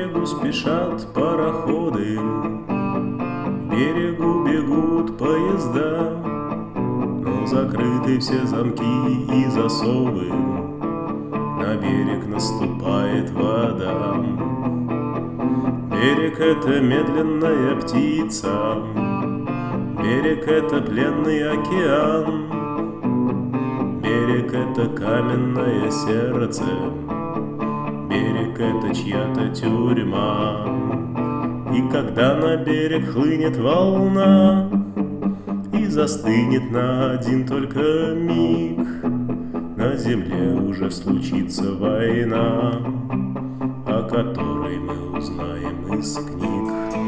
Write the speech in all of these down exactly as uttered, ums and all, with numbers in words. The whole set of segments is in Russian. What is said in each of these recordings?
берегу спешат пароходы, к берегу бегут поезда, но закрыты все замки и засовы, на берег наступает вода. Берег — это медленная птица, берег — это пленный океан, берег — это каменное сердце, берег — это чья-то тюрьма. И когда на берег хлынет волна и застынет на один только миг, на земле уже случится война, о которой мы узнаем из книг.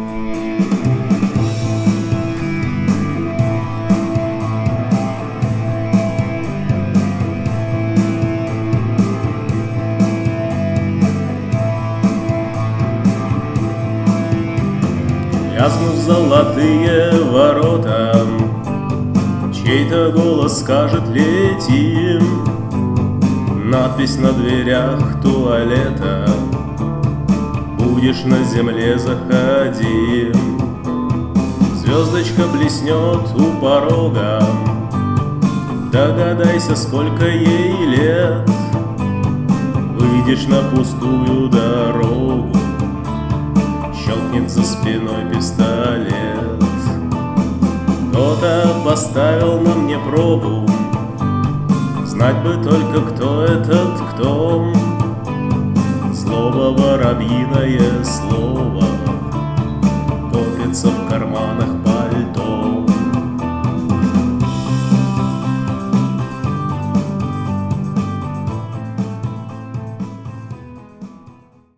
Лязгнут золотые ворота, чей-то голос скажет: летим. Надпись на дверях туалета: будешь на земле, заходи. Звездочка блеснет у порога, догадайся, сколько ей лет. Выйдешь на пустую дорогу, щелкнет за спиной пистолет. Кто-то поставил на мне пробу, знать бы только, кто этот кто. Слово воробьиное слово копится в карманах